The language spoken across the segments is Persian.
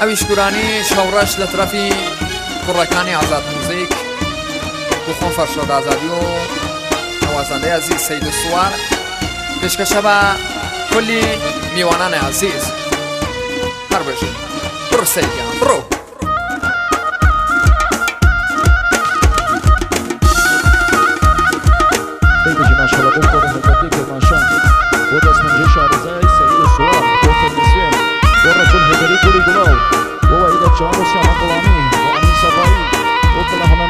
ئەویش گورانی شەوڕەش لە ترەفی کوڕەکانی ئازاد موزیک بۆ خۆم فەرشاد ئازادی و نەوازەندەی عەزیز سەید سوار پێشکەشە بە کلی میوانانی عەزیز هەر بێژن بڕ سەیدیان بڕۆ بيجي ما شاء الله بكره هديك ما شاء الله ودرس من جيش عرزاي سيد السوار وفي النسيان والرجل هدري كل جلاو وهو إذا تشعر سيا مقلامي وأمين سباي وكل هنا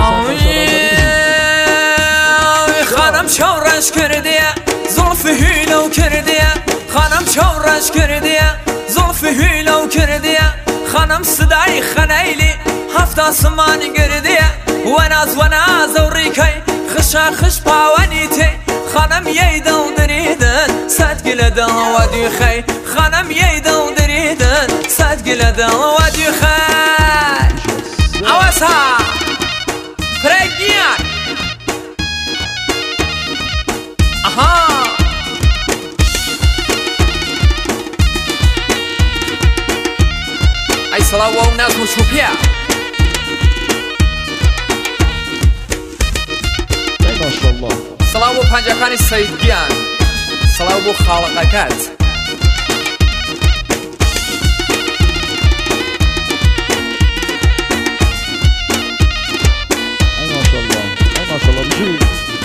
خانم شورش کردیه زلف هیلو کردیه خانم شورش کردیه زلف هیلو کردیه خانم صدای خنیلی هفت آسمان گردیه وناز و ریکی خشا خش پاونیتی خانم یه دل دریدن صد گل دل و دیخی خانم یه دل دریدن صد گل دل و دیخی اوسا پرگیان آها ای صلاة و نظم و چوپیه ما شاء الله صلاة و پنجەکانی سەیدگیان صلاة بۆ خاڵقەکەت أي ما شاء الله أي ما شاء الله بجي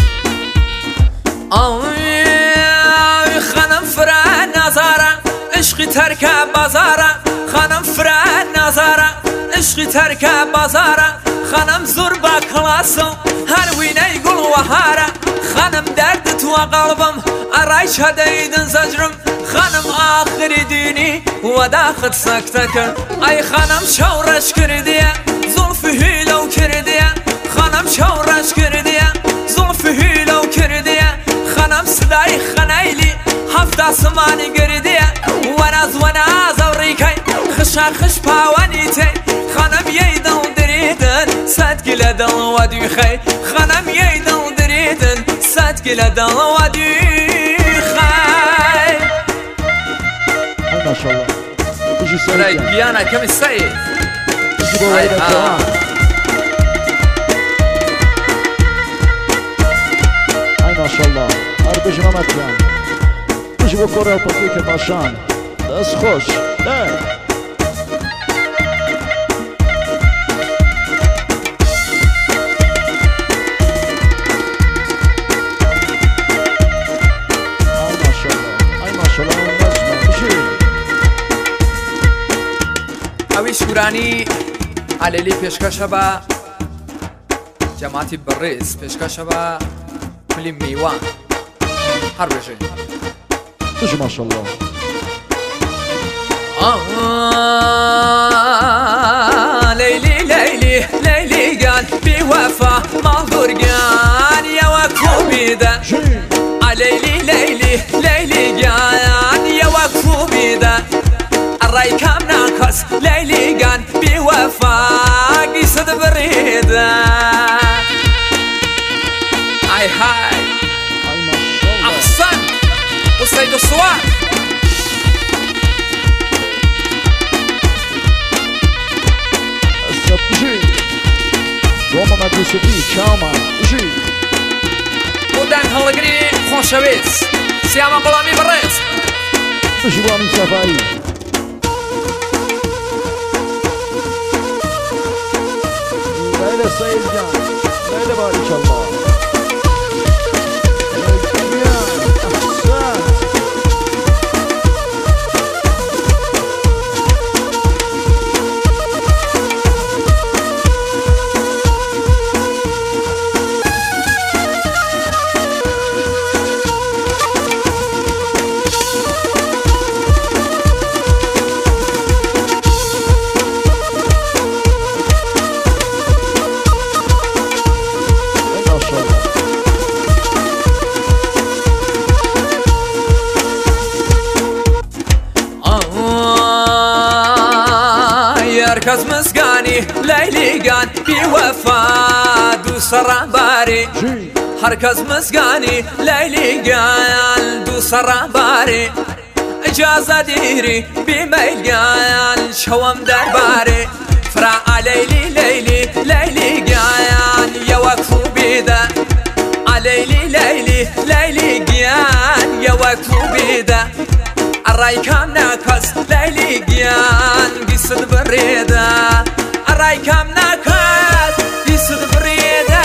خانم فران نظاره عشقی ترک بازاره خانم فران نظاره عشقی ترک بازاره خانم زور با کلاسو هر وینه گل و هاره خانم درد تو قلبم ارایش هدیدن زجرم خانم آخری دینی و داخل سکته کرد ای خانم شورش کردیه زلف هیلو کردیه خانم شورش کردیه زلف هیلو کردیه خانم صدای خنیلی هفت آسمانی گردیه وناز و ریکی خشا خش پاونیتی خانم یه دل دریدن صد گل دل و دیخی خانم یه دل دریدن صد گل دل و دیخی أي ما شاء الله بيجي سيد سەیدگیانە کەمی سەید بيجي بوالد الكرام أي ما شاء الله بيجي ما مكان بيجي بكره وبطيك باشان بس خوش لا ئەویش گورانی عەلێلی پێشکەشە بە جەماعەتی بەڕێز پێشکەشە بە کلی میوان هەر بێژن بيجي ما شاء الله ليلي ليلي ليلي قال بوفا مهدور قال يا وكفو بيدا ليلي ليلي ليلي قال يا وكفو بيدا الراي كام ناقص ليلي قال بوفا قصد بريدا اي هاي أي ما شاء الله احسن وسيد الصوار بيجي وما مدرسة بي شاوما بيجي بۆدان هەڵەگری خۆشەویست سیامە گوڵامی بەڕێز بيجي وامين سفاري ليلى سيد جان ليلى بارك الله أحسن مركز مسقاني ليلي قان بوفا دوس رهباري هركز مسقاني ليلي قان دوس رهباري اجازه دیری بیمیلگان شوم درباره فرا لیلی لیلی لیلی گیان یا وقفو بیده لیلی لیلی لیلی گیان یا وقفو بیده الرای کم نکس لیلی گیان گیسد بریده الرای کم نکس گیسد بریده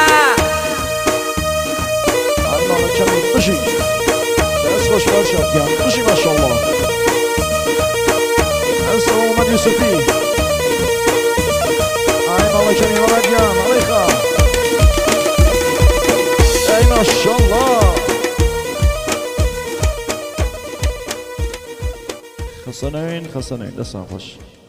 الله کمی قشی دست خوش برشد گیان قشی ماشالله هسته اومد یوسفی الله كريم الله قيام الله يخاف اي ما شاء الله خسنين دست خوش